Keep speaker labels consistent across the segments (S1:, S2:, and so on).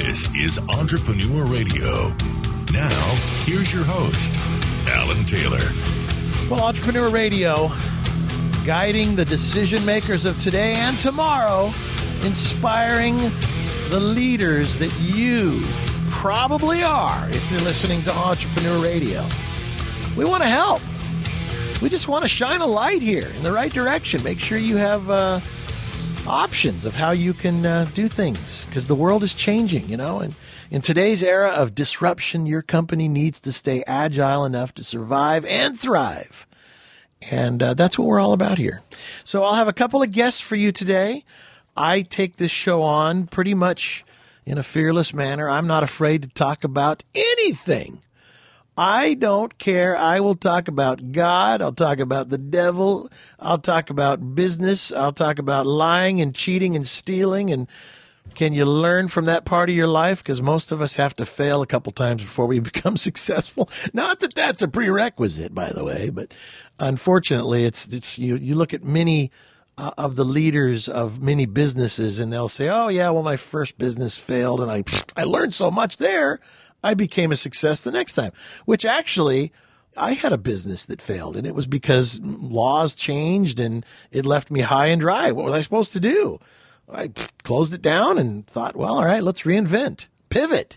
S1: This is Entrepreneur Radio. Now, here's your host, Alan Taylor.
S2: Well, Entrepreneur Radio, guiding the decision makers of today and tomorrow, inspiring the leaders that you probably are if you're listening to Entrepreneur Radio. We want to help. We just want to shine a light here in the right direction. Make sure you have options of how you can do things, because the world is changing, you know. And in today's era of disruption, your company needs to stay agile enough to survive and thrive. And that's what we're all about here. So I'll have a couple of guests for you today. I take this show on pretty much in a fearless manner. I'm not afraid to talk about anything. I don't care. I will talk about God. I'll talk about the devil. I'll talk about business. I'll talk about lying and cheating and stealing. And can you learn from that part of your life? Because most of us have to fail a couple times before we become successful. Not that that's a prerequisite, by the way, but unfortunately, it's you look at many of the leaders of many businesses, and they'll say, "Oh yeah, well my first business failed, and I learned so much there. I became a success the next time," which actually, I had a business that failed, and it was because laws changed and it left me high and dry. What was I supposed to do? I closed it down and thought, well, all right, let's reinvent, pivot.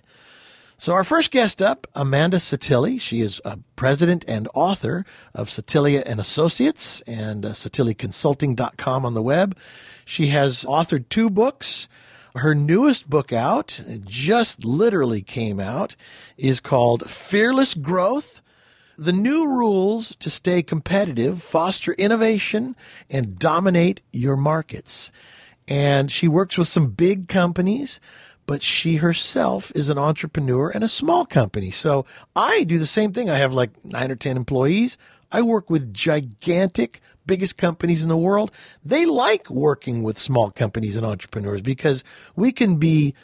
S2: So our first guest up, Amanda Sottile. She is a president and author of Sottile and Associates and SottileConsulting.com on the web. She has authored 2 books. Her newest book out, it just literally came out, is called Fearless Growth: The New Rules to Stay Competitive, Foster Innovation, and Dominate Your Markets. And she works with some big companies, but she herself is an entrepreneur and a small company. So I do the same thing. I have like 9 or 10 employees. I work with gigantic, biggest companies in the world. They like working with small companies and entrepreneurs because we can be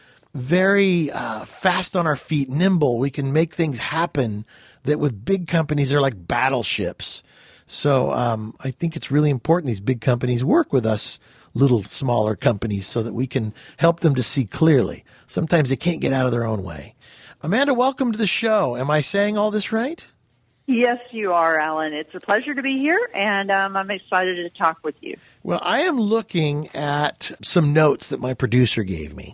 S2: very fast on our feet, nimble. We can make things happen that with big companies are like battleships. So I think it's really important these big companies work with us little smaller companies so that we can help them to see clearly. Sometimes they can't get out of their own way. Amanda, welcome to the show. Am I saying all this right?
S3: Yes, you are, Alan. It's a pleasure to be here, and I'm excited to talk with you.
S2: Well, I am looking at some notes that my producer gave me,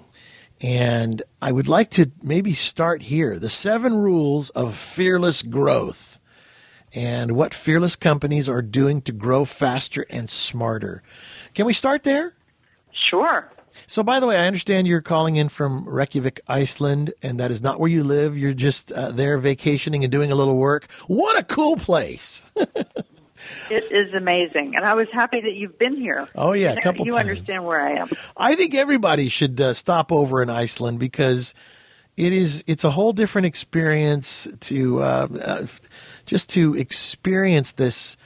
S2: and I would like to maybe start here. The 7 rules of fearless growth and what fearless companies are doing to grow faster and smarter. Can we start there?
S3: Sure.
S2: So, by the way, I understand you're calling in from Reykjavik, Iceland, and that is not where you live. You're just there vacationing and doing a little work. What a cool place.
S3: It is amazing. And I was happy that you've been here.
S2: Oh, yeah, a couple times.
S3: You understand where I am.
S2: I think everybody should stop over in Iceland because it's a whole different experience to just to experience this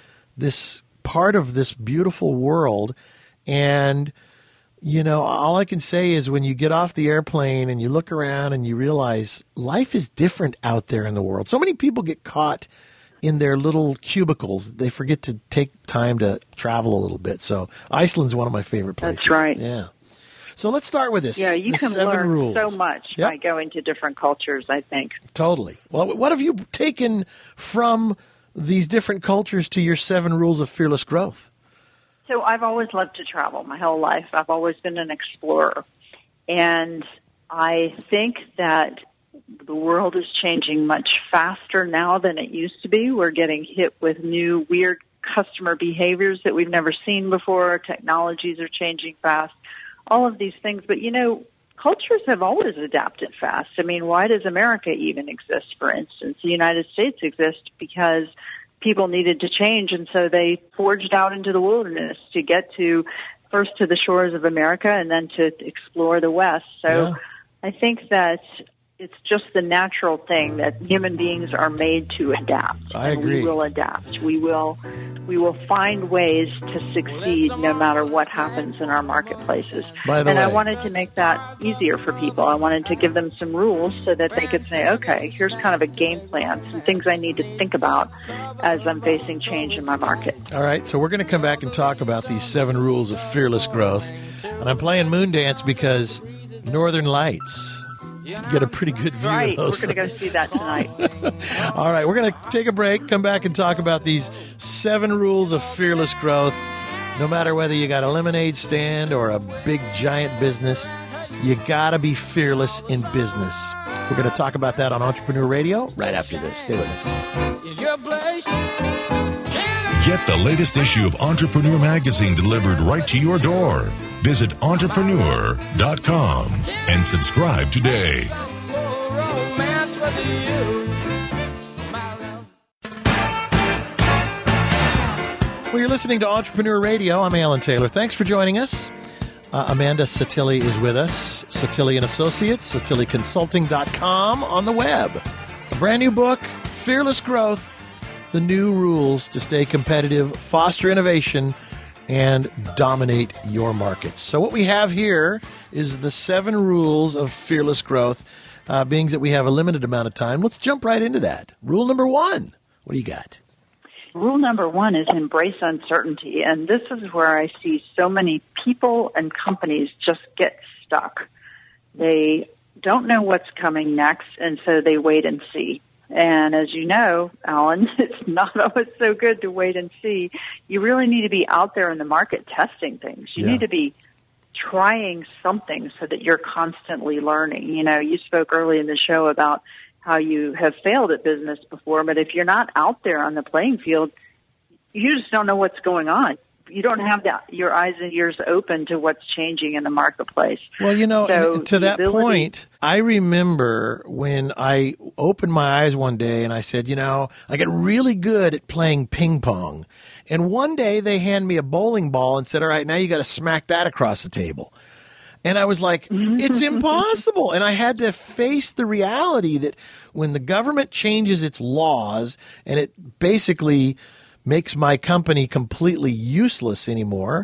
S2: part of this beautiful world. And you know, all I can say is when you get off the airplane and you look around and you realize life is different out there in the world. So many people get caught in their little cubicles. They forget to take time to travel a little bit. So Iceland's one of my favorite places.
S3: That's right.
S2: Yeah. So let's start with this.
S3: Yeah, you can
S2: 7
S3: learn
S2: rules.
S3: so much by going to different cultures, I think.
S2: Totally. Well, what have you taken from these different cultures to your 7 rules of fearless growth?
S3: So I've always loved to travel my whole life. I've always been an explorer. And I think that the world is changing much faster now than it used to be. We're getting hit with new weird customer behaviors that we've never seen before. Technologies are changing fast, all of these things. But, you know, cultures have always adapted fast. I mean, why does America even exist, for instance? The United States exists because people needed to change, and so they forged out into the wilderness to get to first to the shores of America and then to explore the West. So I think that it's just the natural thing that human beings are made to adapt.
S2: I agree.
S3: We will adapt. We will find ways to succeed no matter what happens in our marketplaces.
S2: By the way,
S3: I wanted to make that easier for people. I wanted to give them some rules so that they could say, okay, here's kind of a game plan, some things I need to think about as I'm facing change in my market.
S2: All right, so we're going to come back and talk about these 7 rules of fearless growth. And I'm playing Moondance because Northern Lights. get a pretty good view
S3: Right.
S2: of those.
S3: We're going to go see that tonight.
S2: All right, we're going to take a break, come back and talk about these 7 rules of fearless growth. No matter whether you got a lemonade stand or a big giant business, you got to be fearless in business. We're going to talk about that on Entrepreneur Radio right after this. Stay with us.
S1: Get the latest issue of Entrepreneur Magazine delivered right to your door. Visit entrepreneur.com and subscribe today.
S2: Well, you're listening to Entrepreneur Radio. I'm Alan Taylor. Thanks for joining us. Amanda Satilli is with us. Satilli & Associates, SatilliConsulting.com on the web. A brand new book, Fearless Growth, the new rules to stay competitive, foster innovation, and dominate your markets. So what we have here is the 7 rules of fearless growth, being that we have a limited amount of time. Let's jump right into that. Rule number 1. What do you got?
S3: Rule number 1 is embrace uncertainty. And this is where I see so many people and companies just get stuck. They don't know what's coming next, and so they wait and see. And as you know, Alan, it's not always so good to wait and see. You really need to be out there in the market testing things. You need to be trying something so that you're constantly learning. You know, you spoke early in the show about how you have failed at business before, but if you're not out there on the playing field, you just don't know what's going on. You don't have your eyes and ears open to what's changing in the marketplace.
S2: Well, you know, so to that point, I remember when I opened my eyes one day and I said, you know, I get really good at playing ping pong. And one day they hand me a bowling ball and said, all right, now you got to smack that across the table. And I was like, it's impossible. And I had to face the reality that when the government changes its laws and it basically makes my company completely useless anymore,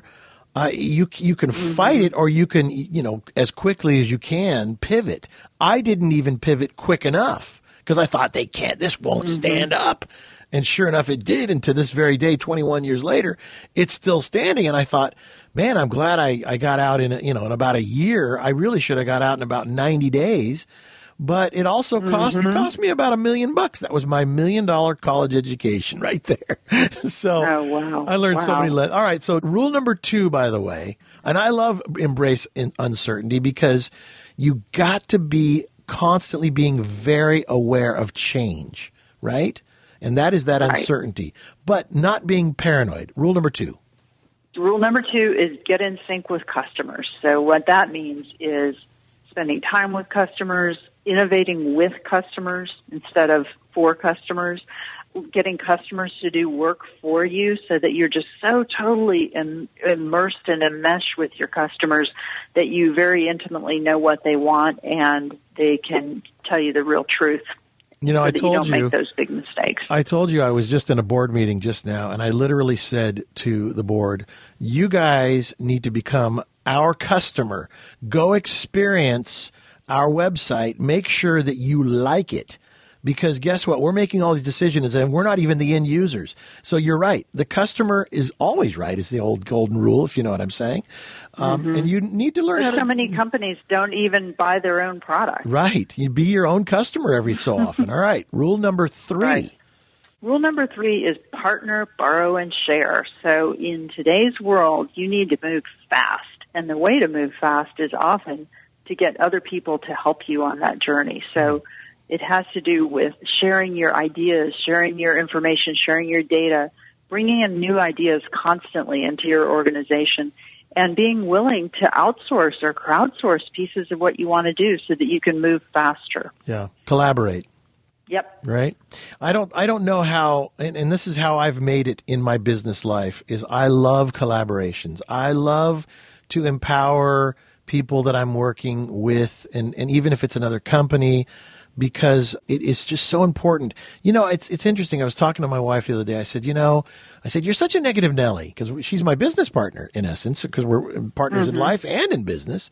S2: you can fight it, or you can, you know, as quickly as you can, pivot. I didn't even pivot quick enough because I thought this won't stand up. And sure enough, it did. And to this very day, 21 years later, it's still standing. And I thought, man, I'm glad I got out in about a year. I really should have got out in about 90 days. But it also cost me about $1 million. That was my $1 million college education right there. So I learned so many lessons. All right. So rule number 2, by the way, and I love embrace uncertainty because you got to be constantly being very aware of change, right? And that is that uncertainty, but not being paranoid. Rule number 2.
S3: Rule number 2 is get in sync with customers. So what that means is spending time with customers, innovating with customers instead of for customers, getting customers to do work for you so that you're just so totally immersed and enmeshed with your customers that you very intimately know what they want and they can tell you the real truth.
S2: You know,
S3: so
S2: I
S3: that
S2: told
S3: you don't make those big mistakes.
S2: I told you I was just in a board meeting just now, and I literally said to the board, you guys need to become our customer. Go experience our website. Make sure that you like it. Because guess what? We're making all these decisions, and we're not even the end users. So you're right. The customer is always right, is the old golden rule, if you know what I'm saying. And you need to learn how to...
S3: So many companies don't even buy their own product.
S2: Right. You be your own customer every so often. All right. Rule number 3.
S3: Right. Rule number 3 is partner, borrow, and share. So in today's world, you need to move fast. And the way to move fast is often to get other people to help you on that journey. So it has to do with sharing your ideas, sharing your information, sharing your data, bringing in new ideas constantly into your organization, and being willing to outsource or crowdsource pieces of what you want to do so that you can move faster.
S2: Yeah. Collaborate.
S3: Yep.
S2: Right. I don't know how, and this is how I've made it in my business life, is I love collaborations. I love to empower people that I'm working with, and even if it's another company, because it is just so important. You know, it's interesting. I was talking to my wife the other day. I said, you're such a negative Nelly, because she's my business partner in essence, because we're partners in life and in business.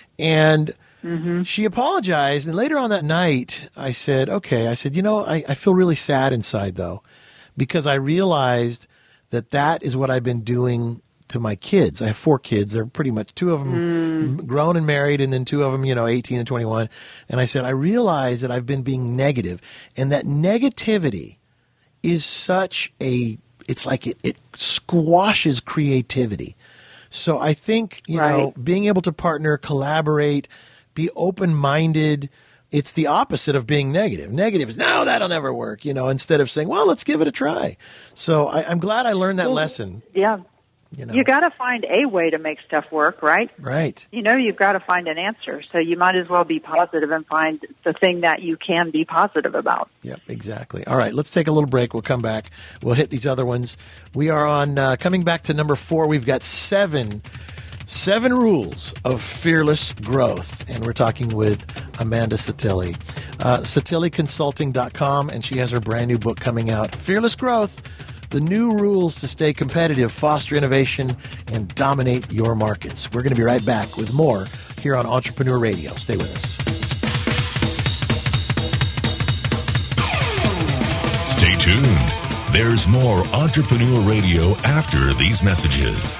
S2: And she apologized. And later on that night, I said, okay, I feel really sad inside though, because I realized that is what I've been doing to my kids. I have 4 kids. They're pretty much 2 of them grown and married, and then 2 of them, 18 and 21. And I said, I realize that I've been being negative, and that negativity is such it's like it squashes creativity. So I think, being able to partner, collaborate, be open-minded, it's the opposite of being negative. Negative is, no, that'll never work, instead of saying, well, let's give it a try. So I'm glad I learned that lesson.
S3: Yeah. You got to find a way to make stuff work, right?
S2: Right.
S3: You've got to find an answer. So you might as well be positive and find the thing that you can be positive about.
S2: Yep, exactly. All right, let's take a little break. We'll come back. We'll hit these other ones. We are on, coming back to number 4, we've got 7 rules of fearless growth. And we're talking with Amanda Setili. SetiliConsulting.com, and she has her brand new book coming out, Fearless Growth, the new rules to stay competitive, foster innovation, and dominate your markets. We're going to be right back with more here on Entrepreneur Radio. Stay with us.
S1: Stay tuned. There's more Entrepreneur Radio after these messages.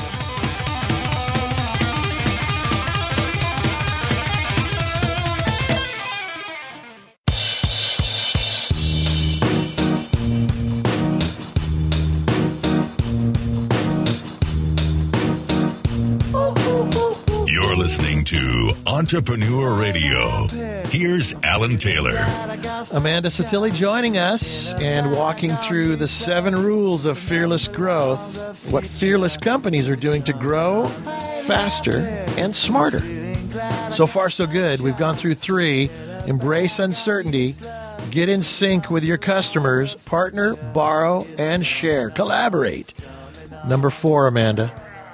S1: Listening to Entrepreneur Radio. Here's Alan Taylor.
S2: Amanda Setili joining us and walking through the 7 rules of fearless growth, what fearless companies are doing to grow faster and smarter. So far, so good. We've gone through 3. Embrace uncertainty. Get in sync with your customers. Partner, borrow, and share. Collaborate. Number 4, Amanda.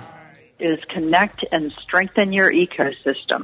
S3: Is connect and strengthen your ecosystem.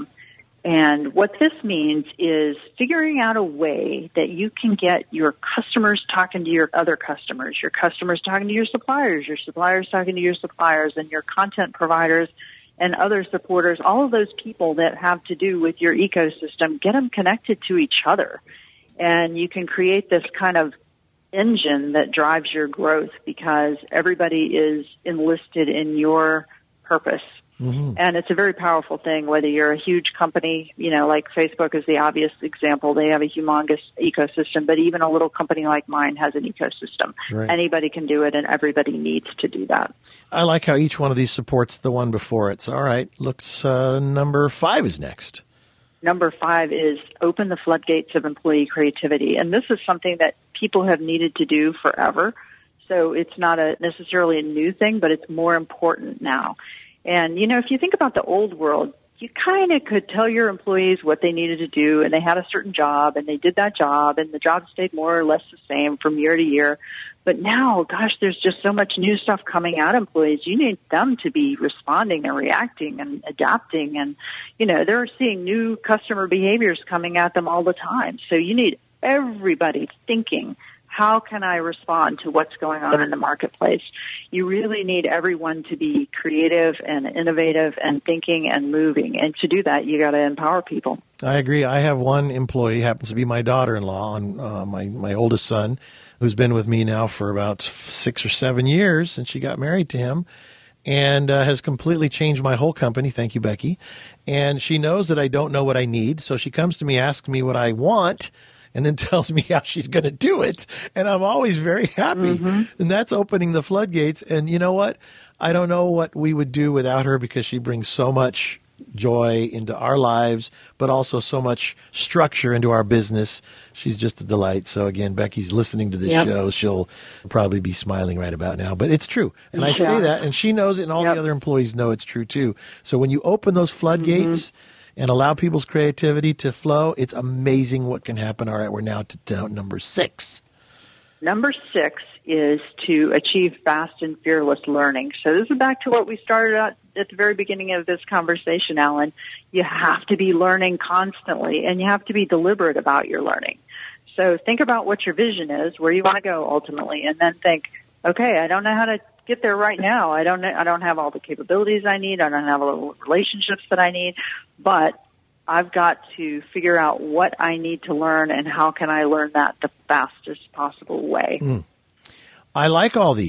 S3: And what this means is figuring out a way that you can get your customers talking to your other customers, your customers talking to your suppliers talking to your suppliers, and your content providers and other supporters, all of those people that have to do with your ecosystem, get them connected to each other. And you can create this kind of engine that drives your growth because everybody is enlisted in your purpose. Mm-hmm. And it's a very powerful thing, whether you're a huge company, like Facebook is the obvious example. They have a humongous ecosystem, but even a little company like mine has an ecosystem. Right. Anybody can do it, and everybody needs to do that.
S2: I like how each one of these supports the one before it. So, all right, looks number 5 is next.
S3: Number 5 is open the floodgates of employee creativity. And this is something that people have needed to do forever. So it's not necessarily a new thing, but it's more important now. And, if you think about the old world, you kind of could tell your employees what they needed to do, and they had a certain job, and they did that job, and the job stayed more or less the same from year to year. But now, gosh, there's just so much new stuff coming at employees. You need them to be responding and reacting and adapting. And, they're seeing new customer behaviors coming at them all the time. So you need everybody thinking, how can I respond to what's going on in the marketplace? You really need everyone to be creative and innovative and thinking and moving. And to do that, you got to empower people.
S2: I agree. I have one employee, happens to be my daughter-in-law, and my oldest son, who's been with me now for about 6 or 7 years since she got married to him, and has completely changed my whole company. Thank you, Becky. And she knows that I don't know what I need, so she comes to me, asks me what I want, and then tells me how she's going to do it. And I'm always very happy. Mm-hmm. And that's opening the floodgates. And you know what? I don't know what we would do without her, because she brings so much joy into our lives, but also so much structure into our business. She's just a delight. So again, Becky's listening to this show. She'll probably be smiling right about now, but it's true. And I say that, and she knows it, and all the other employees know it's true too. So when you open those floodgates, and allow people's creativity to flow, it's amazing what can happen. All right, we're now to number 6.
S3: Number 6 is to achieve fast and fearless learning. So this is back to what we started out at the very beginning of this conversation, Alan. You have to be learning constantly, and you have to be deliberate about your learning. So think about what your vision is, where you want to go ultimately, and then think, okay, I don't know how to get there right now. I don't have all the capabilities I need. I don't have all the relationships that I need, but I've got to figure out what I need to learn and how can I learn that the fastest possible way.
S2: I like all these.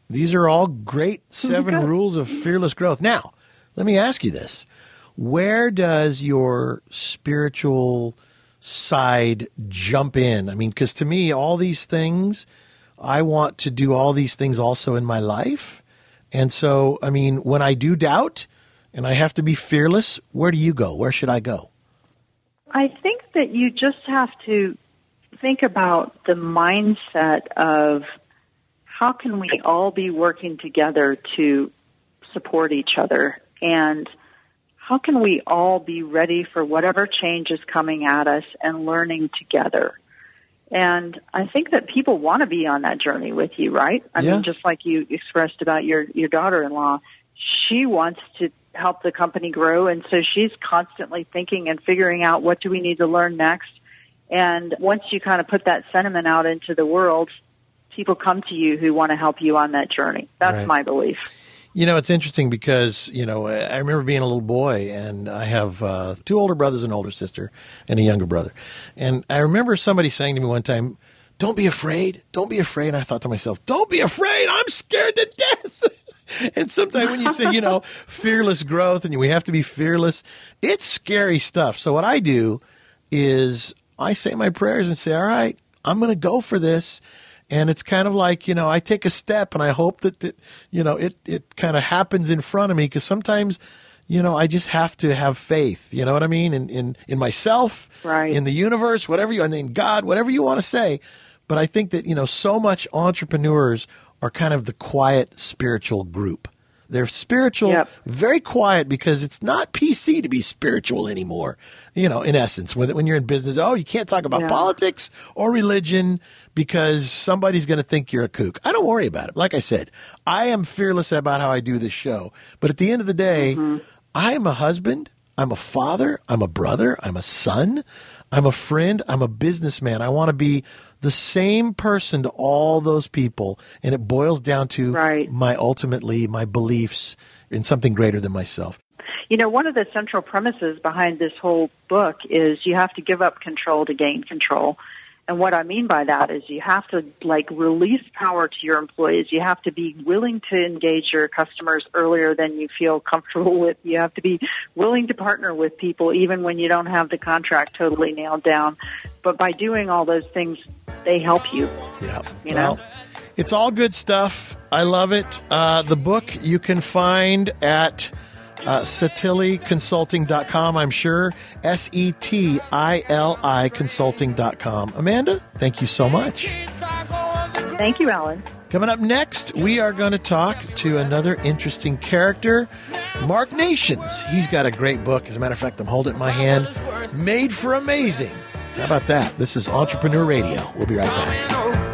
S2: These are all great 7 rules of fearless growth. Now, let me ask you this. Where does your spiritual side jump in? I mean, because to me, all these things, I want to do all these things also in my life. And so, I mean, when I do doubt and I have to be fearless, where do you go? Where should I go?
S3: I think that you just have to think about the mindset of how can we all be working together to support each other, and how can we all be ready for whatever change is coming at us and learning together. And I think that people want to be on that journey with you, right? I mean, just like you expressed about your daughter-in-law, she wants to help the company grow, and so she's constantly thinking and figuring out what do we need to learn next. And once you kind of put that sentiment out into the world, people come to you who want to help you on that journey. That's my belief.
S2: You know, it's interesting because, you know, I remember being a little boy, and I have 2 older brothers, an older sister, and a younger brother. And I remember somebody saying to me one time, don't be afraid. Don't be afraid. And I thought to myself, don't be afraid. I'm scared to death. And sometimes when you say, you know, fearless growth and we have to be fearless, it's scary stuff. So what I do is I say my prayers and say, all right, I'm going to go for this. And it's kind of like, you know, I take a step and I hope that you know, it kind of happens in front of me, because sometimes, you know, I just have to have faith, you know what I mean? In myself, in the universe, whatever you, and in God, whatever you want to say. But I think that, you know, so much entrepreneurs are kind of the quiet spiritual group. They're spiritual, very quiet, because it's not PC to be spiritual anymore. You know, in essence, when you're in business, you can't talk about politics or religion because somebody's going to think you're a kook. I don't worry about it. Like I said, I am fearless about how I do this show. But at the end of the day, I am a husband, I'm a father, I'm a brother, I'm a son, I'm a friend, I'm a businessman. I want to be the same person to all those people, and it boils down to my beliefs in something greater than myself.
S3: You know, one of the central premises behind this whole book is you have to give up control to gain control. And what I mean by that is you have to, like, release power to your employees. You have to be willing to engage your customers earlier than you feel comfortable with. You have to be willing to partner with people even when you don't have the contract totally nailed down. But by doing all those things, they help you.
S2: Yeah.
S3: You know?
S2: It's all good stuff. I love it. The book you can find at Setili.consulting.com, I'm sure. SETILI consulting.com. Amanda, thank you so much.
S3: Thank you, Alan.
S2: Coming up next, we are going to talk to another interesting character, Mark Nations. He's got a great book. As a matter of fact, I'm holding it in my hand. Made for Amazing. How about that? This is Entrepreneur Radio. We'll be right back.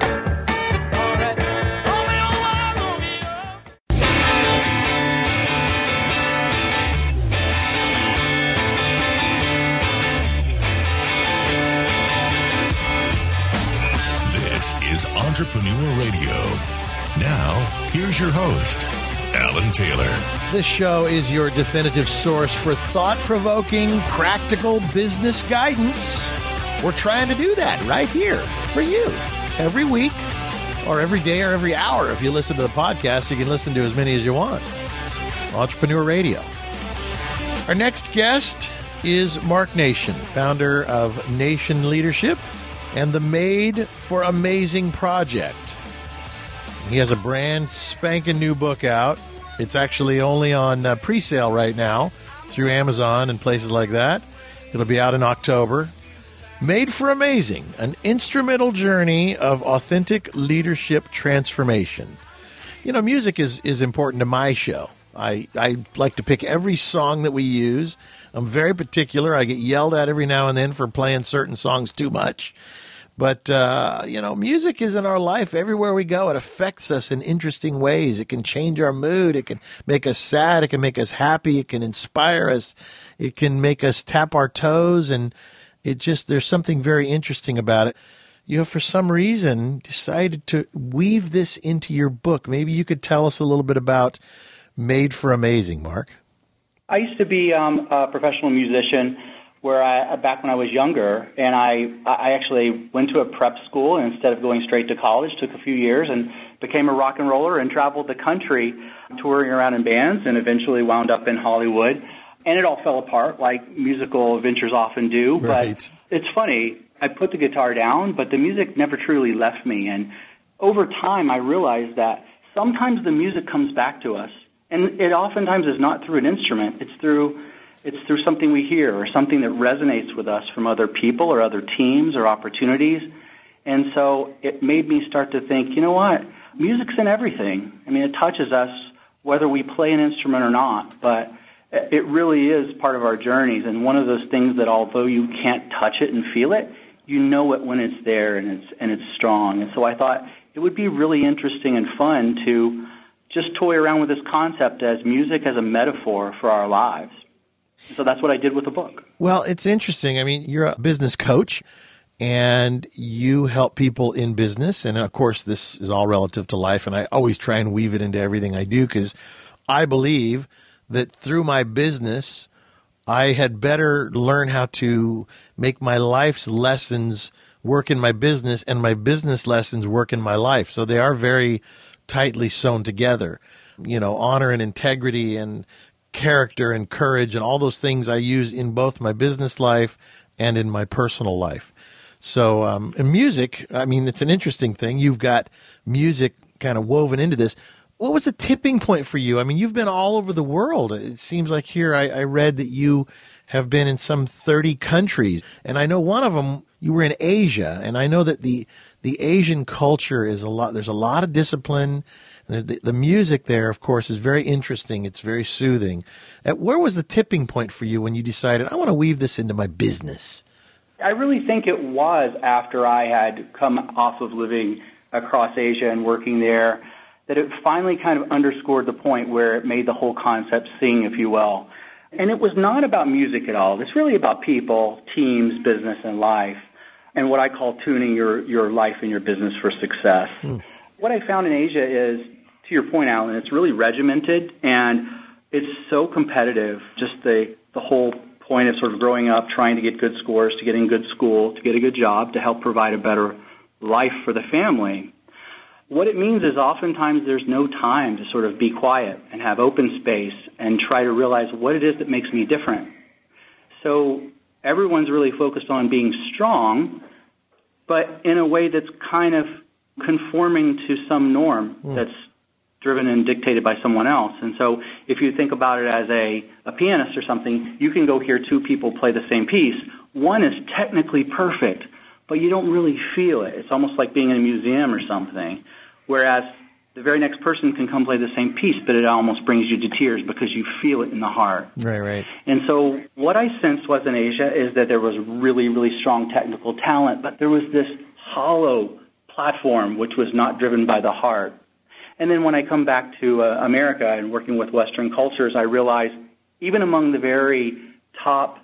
S1: Entrepreneur Radio. Now, here's your host, Alan Taylor.
S2: This show is your definitive source for thought-provoking, practical business guidance. We're trying to do that right here for you. Every week, or every day, or every hour. If you listen to the podcast, you can listen to as many as you want. Entrepreneur Radio. Our next guest is Mark Nation, founder of Nation Leadership and the Made for Amazing Project. He has a brand spanking new book out. It's actually only on pre-sale right now through Amazon and places like that. It'll be out in October. Made for Amazing, an instrumental journey of authentic leadership transformation. You know, music is important to my show. I like to pick every song that we use. I'm very particular. I get yelled at every now and then for playing certain songs too much. But, you know, music is in our life everywhere we go. It affects us in interesting ways. It can change our mood. It can make us sad. It can make us happy. It can inspire us. It can make us tap our toes. And there's something very interesting about it. You know, for some reason, decided to weave this into your book. Maybe you could tell us a little bit about Made for Amazing, Mark.
S4: I used to be a professional musician back when I was younger, and I actually went to a prep school, and instead of going straight to college, took a few years and became a rock and roller and traveled the country touring around in bands and eventually wound up in Hollywood. And it all fell apart like musical adventures often do.
S2: Right.
S4: But it's funny. I put the guitar down, but the music never truly left me. And over time, I realized that sometimes the music comes back to us. And it oftentimes is not through an instrument. It's through something we hear or something that resonates with us from other people or other teams or opportunities. And so it made me start to think, you know what? Music's in everything. I mean, it touches us whether we play an instrument or not, but it really is part of our journeys. And one of those things that although you can't touch it and feel it, you know it when it's there and it's strong. And so I thought it would be really interesting and fun to just toy around with this concept as music as a metaphor for our lives. So that's what I did with the book.
S2: Well, it's interesting. I mean, you're a business coach, and you help people in business. And, of course, this is all relative to life, and I always try and weave it into everything I do because I believe that through my business, I had better learn how to make my life's lessons work in my business and my business lessons work in my life. So they are very tightly sewn together. You know, honor and integrity and character and courage and all those things I use in both my business life and in my personal life. So, and music, I mean, it's an interesting thing. You've got music kind of woven into this. What was the tipping point for you? I mean, you've been all over the world. It seems like here I read that you have been in some 30 countries. And I know one of them, you were in Asia. And I know that the Asian culture is there's a lot of discipline. The music there, of course, is very interesting. It's very soothing. Where was the tipping point for you when you decided, I want to weave this into my business?
S4: I really think it was after I had come off of living across Asia and working there that it finally kind of underscored the point where it made the whole concept sing, if you will. And it was not about music at all. It's really about people, teams, business, and life, and what I call tuning your life and your business for success. What I found in Asia is, to your point, Alan, it's really regimented, and it's so competitive, just the whole point of sort of growing up, trying to get good scores, to get in good school, to get a good job, to help provide a better life for the family. What it means is oftentimes there's no time to sort of be quiet and have open space and try to realize what it is that makes me different. So everyone's really focused on being strong, but in a way that's kind of conforming to some norm that's driven and dictated by someone else. And so if you think about it as a pianist or something, you can go hear two people play the same piece. One is technically perfect, but you don't really feel it. It's almost like being in a museum or something. Whereas the very next person can come play the same piece, but it almost brings you to tears because you feel it in the heart.
S2: Right.
S4: And so what I sensed was in Asia is that there was really, really strong technical talent, but there was this hollow platform which was not driven by the heart. And then when I come back to America and working with Western cultures, I realized even among the very top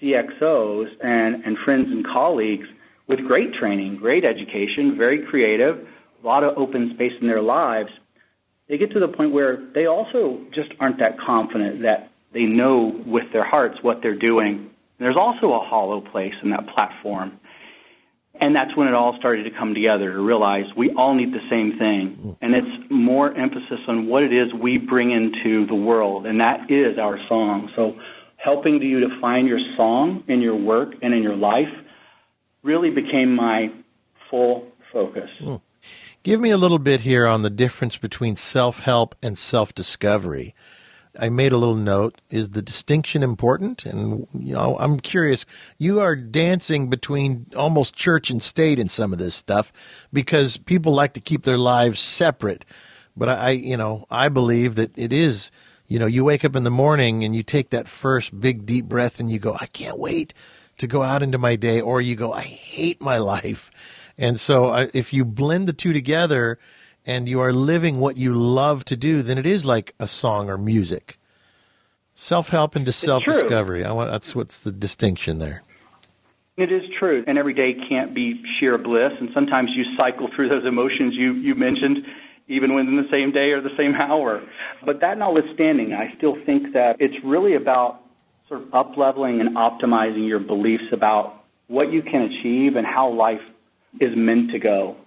S4: CXOs and friends and colleagues with great training, great education, very creative, a lot of open space in their lives, they get to the point where they also just aren't that confident that they know with their hearts what they're doing. And there's also a hollow place in that platform. And that's when it all started to come together to realize we all need the same thing. And it's more emphasis on what it is we bring into the world, and that is our song. So helping you to find your song in your work and in your life really became my full focus.
S2: Give me a little bit here on the difference between self-help and self-discovery. I made a little note. Is the distinction important? And, you know, I'm curious. You are dancing between almost church and state in some of this stuff because people like to keep their lives separate. But I believe that it is, you wake up in the morning and you take that first big deep breath and you go, I can't wait to go out into my day. Or you go, I hate my life. And so if you blend the two together and you are living what you love to do, then it is like a song or music. Self-help into self-discovery. That's what's the distinction there.
S4: It is true. And every day can't be sheer bliss. And sometimes you cycle through those emotions you mentioned, even within the same day or the same hour. But that notwithstanding, I still think that it's really about sort of up-leveling and optimizing your beliefs about what you can achieve and how life is meant to go.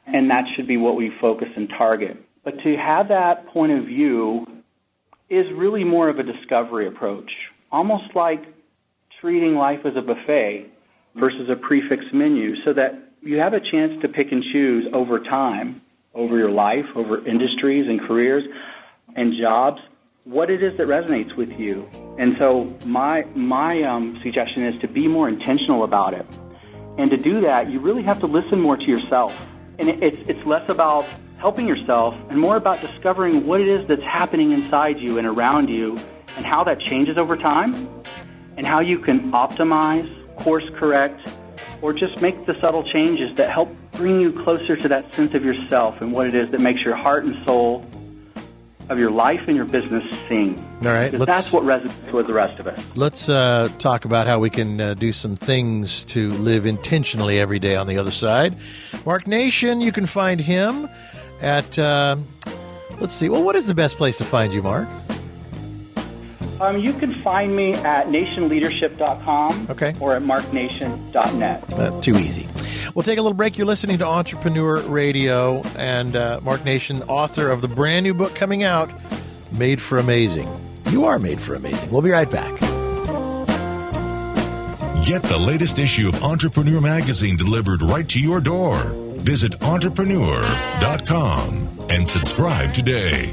S4: and that should be what we focus and target. But to have that point of view is really more of a discovery approach, almost like treating life as a buffet versus a prefix menu, so that you have a chance to pick and choose over time, over your life, over industries and careers and jobs, what it is that resonates with you. And so my suggestion is to be more intentional about it. And to do that, you really have to listen more to yourself. And it's less about helping yourself and more about discovering what it is that's happening inside you and around you and how that changes over time and how you can optimize, course correct, or just make the subtle changes that help bring you closer to that sense of yourself and what it is that makes your heart and soul of your life and your business sing.
S2: All right.
S4: That's what resonates with the rest of us.
S2: Let's talk about how we can do some things to live intentionally every day on the other side. Mark Nation, you can find him at, let's see, well, what is the best place to find you, Mark?
S4: You can find me at nationleadership.com or at marknation.net.
S2: Too easy. We'll take a little break. You're listening to Entrepreneur Radio, and Mark Nation, author of the brand new book coming out, Made for Amazing. You are made for amazing. We'll be right back.
S1: Get the latest issue of Entrepreneur Magazine delivered right to your door. Visit entrepreneur.com and subscribe today.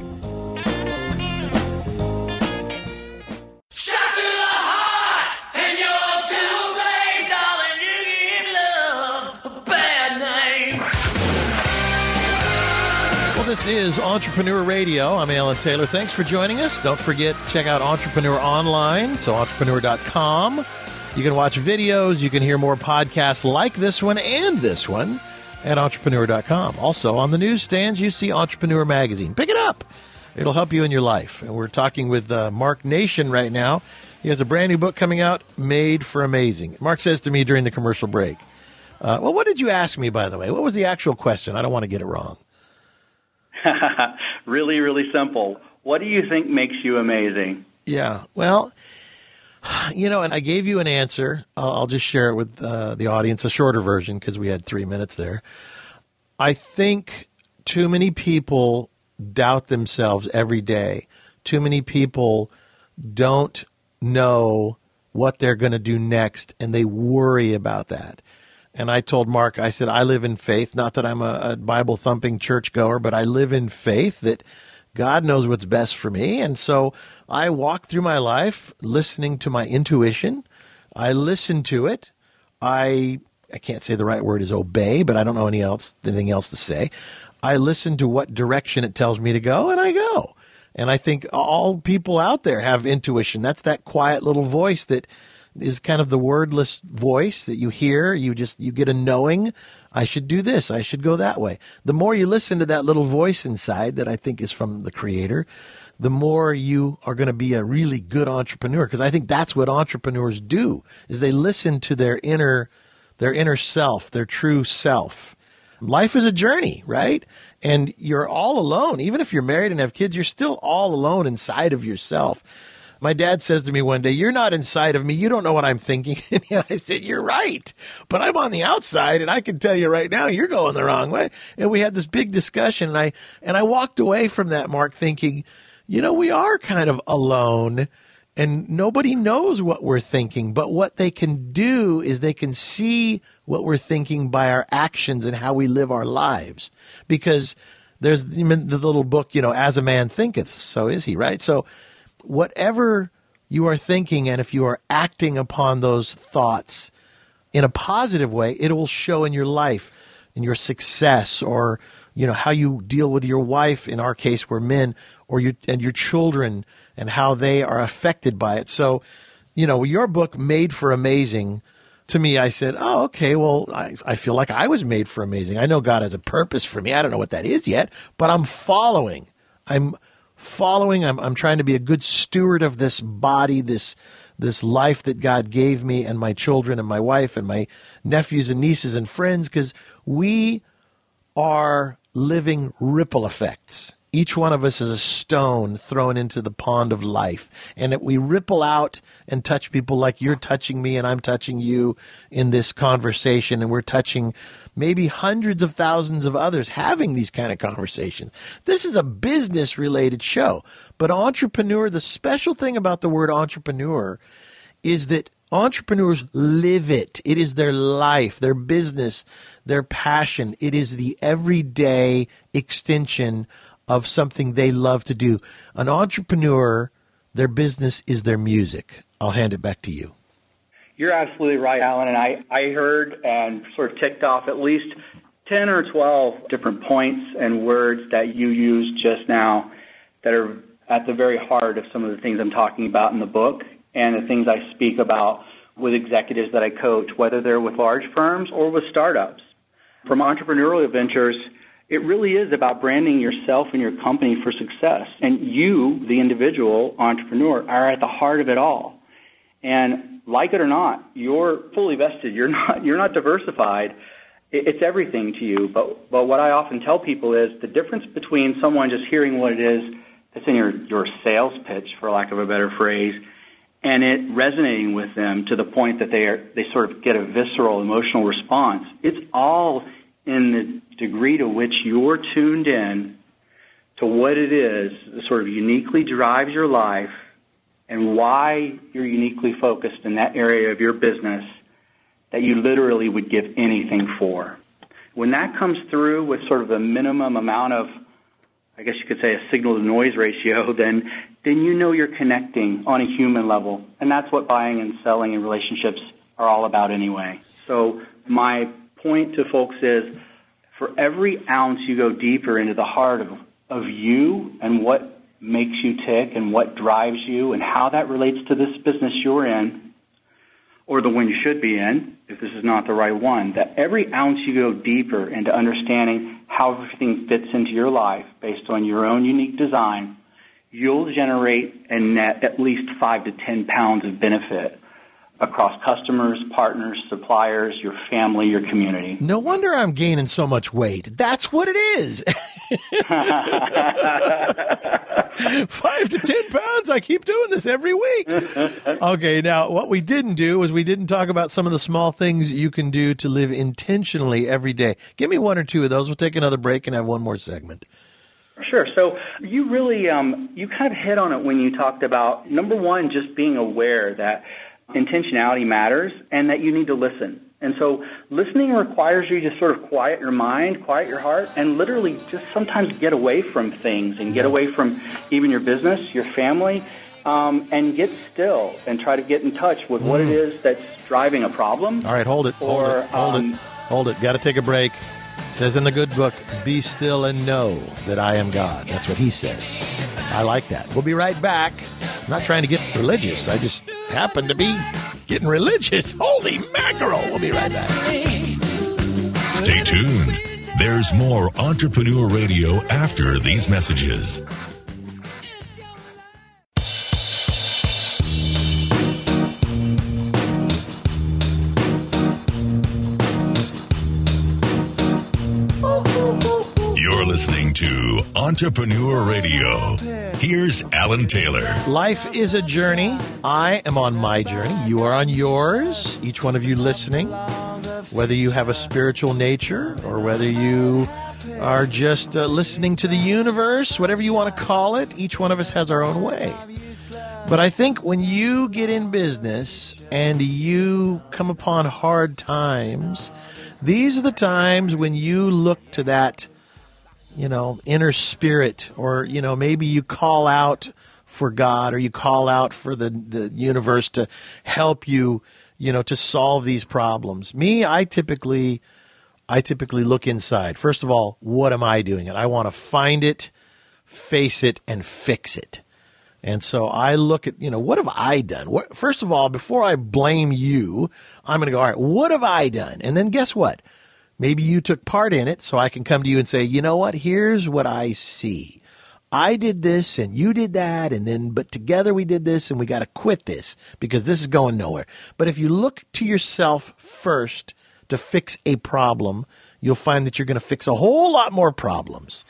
S2: This is Entrepreneur Radio. I'm Alan Taylor. Thanks for joining us. Don't forget, check out Entrepreneur online, so entrepreneur.com. You can watch videos. You can hear more podcasts like this one and this one at entrepreneur.com. Also, on the newsstands, you see Entrepreneur Magazine. Pick it up. It'll help you in your life. And we're talking with Mark Nation right now. He has a brand new book coming out, Made for Amazing. Mark says to me during the commercial break, well, what did you ask me, by the way? What was the actual question? I don't want to get it wrong.
S4: Really, really simple. What do you think makes you amazing?
S2: Yeah, well, and I gave you an answer. I'll just share it with the audience, a shorter version because we had 3 minutes there. I think too many people doubt themselves every day. Too many people don't know what they're going to do next, and they worry about that. And I told Mark, I said, I live in faith, not that I'm a Bible-thumping churchgoer, but I live in faith that God knows what's best for me. And so I walk through my life listening to my intuition. I listen to it. I can't say the right word is obey, but I don't know anything else to say. I listen to what direction it tells me to go, and I go. And I think all people out there have intuition. That's that quiet little voice that is kind of the wordless voice that you hear. You get a knowing, I should do this, I should go that way. The more you listen to that little voice inside that I think is from the Creator, the more you are going to be a really good entrepreneur. Because I think that's what entrepreneurs do, is they listen to their inner self, their true self. Life is a journey, right? And you're all alone. Even if you're married and have kids, you're still all alone inside of yourself. My dad says to me one day, you're not inside of me. You don't know what I'm thinking. And I said, you're right. But I'm on the outside, and I can tell you right now, you're going the wrong way. And we had this big discussion, and I walked away from that, Mark, thinking, we are kind of alone, and nobody knows what we're thinking. But what they can do is they can see what we're thinking by our actions and how we live our lives. Because there's the little book, As a Man Thinketh, so is he, right? So whatever you are thinking, and if you are acting upon those thoughts in a positive way, it will show in your life, in your success, or how you deal with your wife. In our case, we're men, or your children, and how they are affected by it. So, your book, Made for Amazing, to me, I said, oh, okay, well, I feel like I was made for amazing. I know God has a purpose for me. I don't know what that is yet, but I'm following. I'm trying to be a good steward of this body, this life that God gave me, and my children and my wife and my nephews and nieces and friends, because we are living ripple effects Each one of us is a stone thrown into the pond of life, and that we ripple out and touch people like you're touching me and I'm touching you in this conversation, and we're touching maybe hundreds of thousands of others having these kind of conversations. This is a business-related show, but entrepreneur, the special thing about the word entrepreneur is that entrepreneurs live it. It is their life, their business, their passion. It is the everyday extension of something they love to do. An entrepreneur, their business is their music. I'll hand it back to you.
S4: You're absolutely right, Alan. And I heard and sort of ticked off at least 10 or 12 different points and words that you used just now that are at the very heart of some of the things I'm talking about in the book and the things I speak about with executives that I coach, whether they're with large firms or with startups. From entrepreneurial ventures, it really is about branding yourself and your company for success. And you, the individual entrepreneur, are at the heart of it all. And like it or not, you're fully vested. You're not diversified. It's everything to you. But what I often tell people is the difference between someone just hearing what it is that's in your sales pitch, for lack of a better phrase, and it resonating with them to the point that they sort of get a visceral emotional response. It's all in the degree to which you're tuned in to what it is that sort of uniquely drives your life and why you're uniquely focused in that area of your business that you literally would give anything for. When that comes through with sort of a minimum amount of, I guess you could say, a signal-to-noise ratio, then you know you're connecting on a human level. And that's what buying and selling and relationships are all about anyway. So my point to folks is, for every ounce you go deeper into the heart of you and what makes you tick and what drives you and how that relates to this business you're in, or the one you should be in, if this is not the right one, that every ounce you go deeper into understanding how everything fits into your life based on your own unique design, you'll generate and net at least 5 to 10 pounds of benefit across customers, partners, suppliers, your family, your community.
S2: No wonder I'm gaining so much weight. That's what it is. 5 to 10 pounds. I keep doing this every week. Okay, now what we didn't do was we didn't talk about some of the small things you can do to live intentionally every day. Give me one or two of those. We'll take another break and have one more segment.
S4: Sure. So you really, you kind of hit on it when you talked about, number one, just being aware that intentionality matters and that you need to listen. And so listening requires you to sort of quiet your mind, quiet your heart, and literally just sometimes get away from things and get away from even your business, your family, and get still and try to get in touch with what it is that's driving a problem.
S2: All right, hold it. Got to take a break. It says in the good book, be still and know that I am God. That's what he says. I like that. We'll be right back. I'm not trying to get religious. I just happen to be getting religious. Holy mackerel. We'll be right back.
S1: Stay tuned. There's more Entrepreneur Radio after these messages. You're listening to Entrepreneur Radio. Here's Alan Taylor.
S2: Life is a journey. I am on my journey. You are on yours. Each one of you listening, whether you have a spiritual nature or whether you are just listening to the universe, whatever you want to call it, each one of us has our own way. But I think when you get in business and you come upon hard times, these are the times when you look to that, inner spirit, or, maybe you call out for God or you call out for the universe to help you, to solve these problems. Me, I typically look inside. First of all, what am I doing? And I want to find it, face it, and fix it. And so I look at, what have I done? First of all, before I blame you, I'm going to go, all right, what have I done? And then guess what? Maybe you took part in it, so I can come to you and say, you know what? Here's what I see. I did this and you did that, but together we did this, and we got to quit this because this is going nowhere. But if you look to yourself first to fix a problem, you'll find that you're going to fix a whole lot more problems.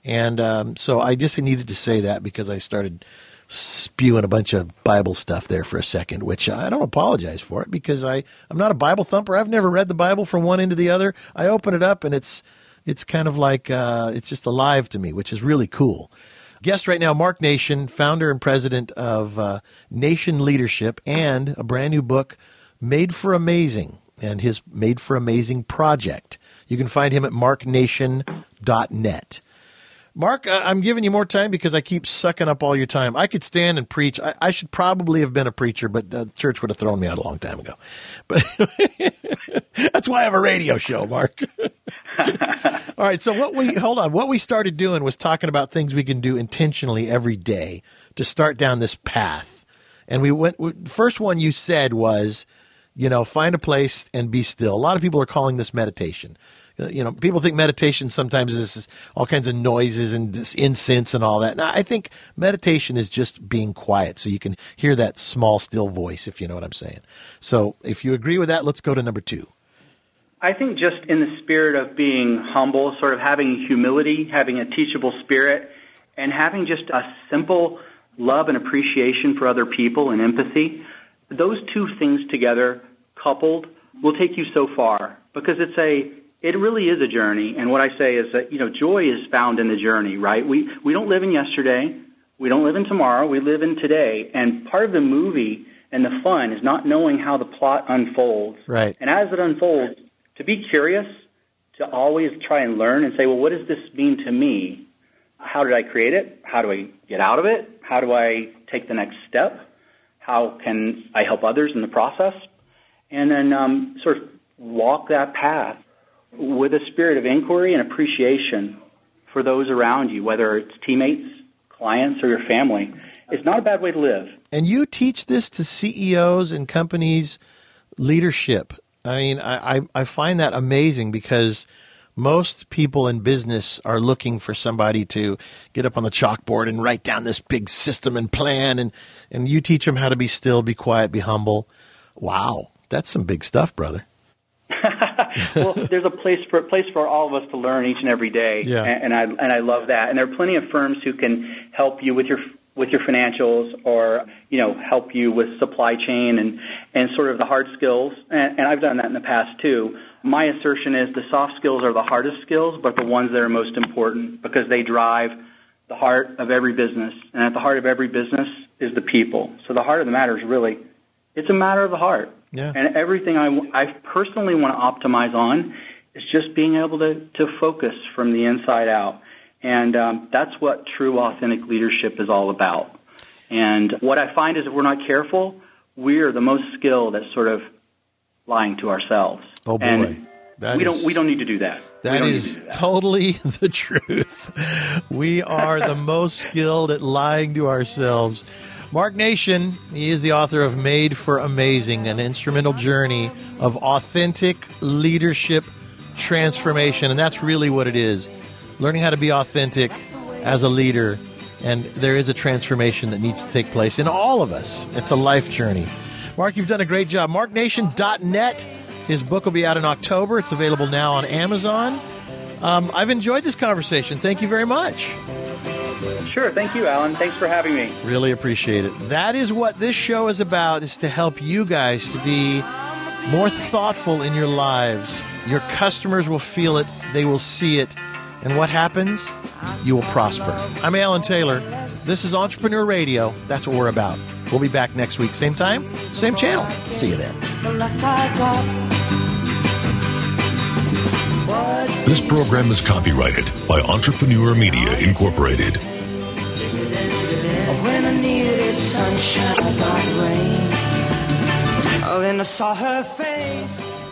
S2: And so I just needed to say that because I started spewing a bunch of Bible stuff there for a second, which I don't apologize for it because I'm not a Bible thumper. I've never read the Bible from one end to the other. I open it up and it's kind of like it's just alive to me, which is really cool. Guest right now, Mark Nation, founder and president of Nation Leadership, and a brand new book, Made for Amazing, and his Made for Amazing project. You can find him at marknation.net. Mark, I'm giving you more time because I keep sucking up all your time. I could stand and preach. I should probably have been a preacher, but the church would have thrown me out a long time ago. But that's why I have a radio show, Mark. All right, so what we started doing was talking about things we can do intentionally every day to start down this path. And first one you said was, find a place and be still. A lot of people are calling this meditation. People think meditation sometimes is all kinds of noises and incense and all that. Now, I think meditation is just being quiet so you can hear that small, still voice, if you know what I'm saying. So if you agree with that, let's go to number 2.
S4: I think just in the spirit of being humble, sort of having humility, having a teachable spirit, and having just a simple love and appreciation for other people and empathy, those two things together, coupled, will take you so far because it really is a journey. And what I say is that, joy is found in the journey, right? We don't live in yesterday. We don't live in tomorrow. We live in today. And part of the movie and the fun is not knowing how the plot unfolds.
S2: Right.
S4: And as it unfolds, to be curious, to always try and learn and say, well, what does this mean to me? How did I create it? How do I get out of it? How do I take the next step? How can I help others in the process? And then sort of walk that path with a spirit of inquiry and appreciation for those around you, whether it's teammates, clients, or your family. It's not a bad way to live.
S2: And you teach this to CEOs and companies, leadership. I mean, I find that amazing because most people in business are looking for somebody to get up on the chalkboard and write down this big system and plan, and you teach them how to be still, be quiet, be humble. Wow, that's some big stuff, brother.
S4: Well, there's a place for all of us to learn each and every day,
S2: yeah.
S4: and I love that. And there are plenty of firms who can help you with your financials, or help you with supply chain and sort of the hard skills. And I've done that in the past too. My assertion is the soft skills are the hardest skills, but the ones that are most important because they drive the heart of every business. And at the heart of every business is the people. So the heart of the matter is really, it's a matter of the heart.
S2: Yeah.
S4: And everything I personally want to optimize on is just being able to focus from the inside out. And that's what true, authentic leadership is all about. And what I find is if we're not careful, we are the most skilled at sort of lying to ourselves.
S2: Oh, boy.
S4: And we don't need to do that.
S2: That is totally the truth. We are the most skilled at lying to ourselves. Mark Nation, he is the author of Made for Amazing, an instrumental journey of authentic leadership transformation. And that's really what it is. Learning how to be authentic as a leader. And there is a transformation that needs to take place in all of us. It's a life journey. Mark, you've done a great job. MarkNation.net. His book will be out in October. It's available now on Amazon. I've enjoyed this conversation. Thank you very much.
S4: Sure. Thank you, Alan. Thanks for having me.
S2: Really appreciate it. That is what this show is about, is to help you guys to be more thoughtful in your lives. Your customers will feel it. They will see it. And what happens? You will prosper. I'm Alan Taylor. This is Entrepreneur Radio. That's what we're about. We'll be back next week. Same time, same channel. See you then.
S1: This program is copyrighted by Entrepreneur Media, Incorporated.
S5: When I needed sunshine, I got rain. Oh, then I saw her face.